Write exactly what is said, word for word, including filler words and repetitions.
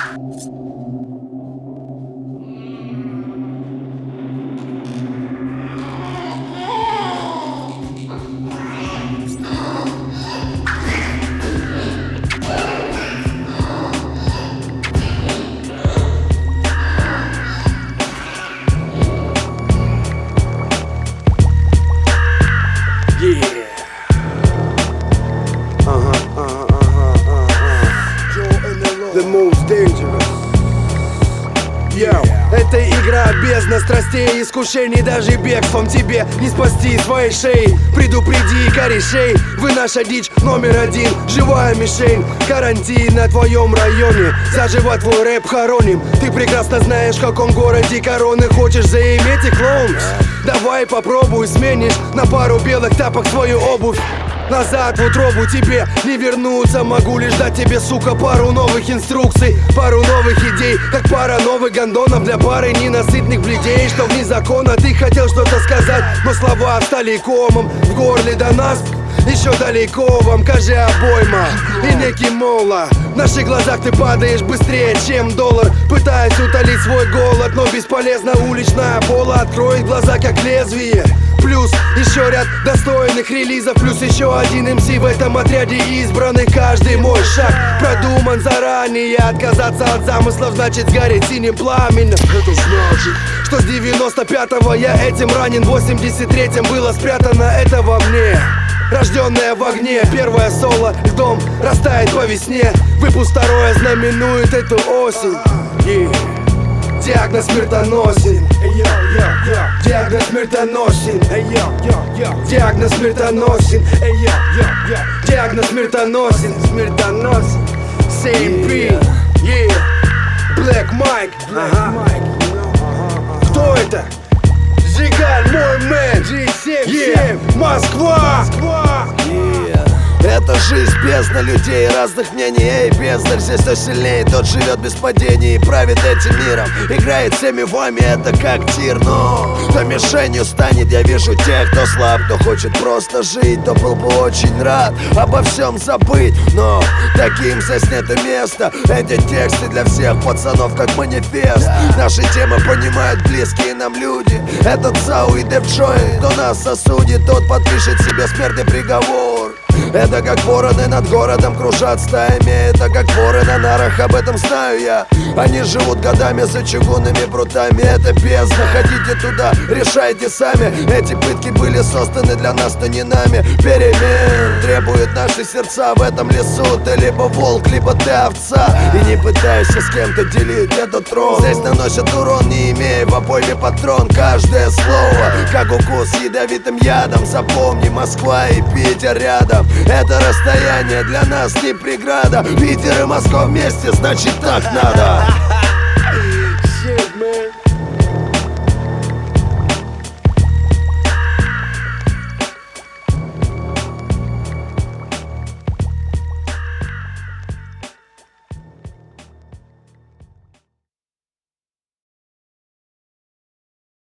The most dangerous. Yo. Это игра бездна страстей, искушений, даже бегством тебе не спасти своей шеи. Предупреди корешей, вы наша дичь номер один. Живая мишень, карантин на твоем районе. Заживо твой рэп хороним. Ты прекрасно знаешь, в каком городе короны хочешь заиметь и клоун. Давай попробуй, сменишь на пару белых тапок свою обувь. Назад в утробу тебе не вернуться. Могу лишь дать тебе, сука, пару новых инструкций, пару новых идей, как пара новых гондонов для пары ненасытных бледей. Что вне закона ты хотел что-то сказать, но слова стали комом в горле. До нас еще далеко, вам кажи обойма и некий мола. В наших глазах ты падаешь быстрее, чем доллар, пытаясь утолить свой голод, но бесполезно. Уличная пола откроет глаза, как лезвие. Плюс еще ряд достойных релизов, плюс еще один эм си в этом отряде избранный. Каждый мой шаг продуман заранее. Отказаться от замыслов значит сгореть синим пламенем. Это значит, что с девяносто пятого я этим ранен, в восемьдесят третьем было спрятано это во мне. Рожденная в огне, первое соло льдом растает по весне. Выпуск второе знаменует эту осень. Yeah. Диагноз смертоносен. Диагноз смертоносен. Диагноз смертоносен. Диагноз смертоносен. Смертоносен. Same beat. Yeah. Black Mike. Кто это? Жигаль, мой мэн. джи семь семь. Москва. Это жизнь, бездна людей разных мнений. Эй, бездарь, здесь кто сильнее, тот живет без падений и правит этим миром. Играет всеми вами, это как тир, но кто мишенью станет, я вижу тех, кто слаб, кто хочет просто жить, то был бы очень рад обо всем забыть. Но таким здесь нету места. Эти тексты для всех пацанов как манифест. Наши темы понимают близкие нам люди. Этот Зау и Дев Джой, кто нас осудит, тот подпишет себе смертный приговор. Это как вороны над городом кружат стаями. Это как воры на нарах, об этом знаю я. Они живут годами за чугунными прутами. Это бездна, ходите туда, решайте сами. Эти пытки были созданы для нас, но не нами. Перемен требуют наши сердца в этом лесу. Ты либо волк, либо ты овца. И не пытайся с кем-то делить этот трон. Здесь наносят урон, не имея в обойме патрон. Каждое слово, как укус ядовитым ядом. Запомни, Москва и Питер рядом. Это расстояние для нас не преграда. Питер и Москва вместе, значит так надо.